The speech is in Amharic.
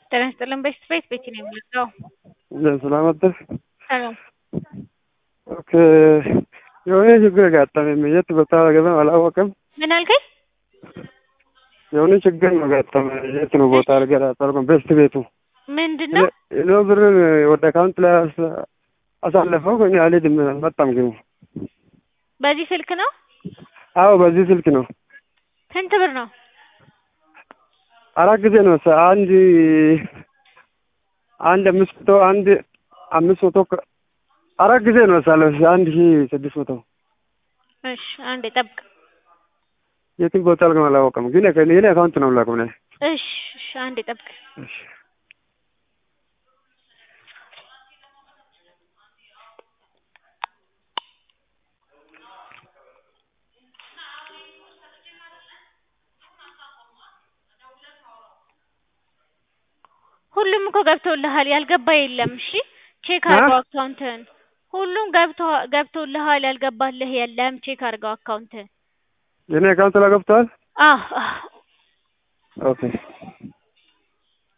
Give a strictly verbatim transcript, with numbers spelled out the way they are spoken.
ጤና ይስጥልን በስፔስ ቤት ነው የምልከው። ሰላም አደርክ? ሰላም። ኦኬ የሆነ ችግር ገጠመኝ። የት ቦታ ገበም አላወቅም። ምን አልከኝ? የሆነ ችግር ነው ገጠመኝ። የት ነው ቦታ አልገራጠርኩም። በስት ቤቱ ምንድነው? ነው ብር ወደ አካውንት ላይ አሳለፈው ግን አልሄድም አልመጣም ግን። በዚህ ስልክ ነው? አዎ በዚህ ስልክ ነው። ስንት ብር ነው? አራት ጊዜ ነው። አንድ አንድ አምስት መቶ አንድ አምስት መቶ አራት ጊዜ ነው ሳለፍ አንድ ሺህ ስድስት መቶ። እሺ አንዴ ጠብቅ። የትም ቦታ አላወቅም ግን ከሌላ አካውንት ነው ላከው ነው። እሺ እሺ አንዴ ጠብቅ። እሺ ሁሉም እኮ ገብቶልሃል። ያልገባ የለም። እሺ ቼክ አድርገው አካውንትን። ሁሉም ገብቶ ገብቶልሃል። ያልገባልህ የለም። ቼክ አድርገው አካውንትን። የኔ አካውንት ላይ ገብቷል? አዎ። ኦኬ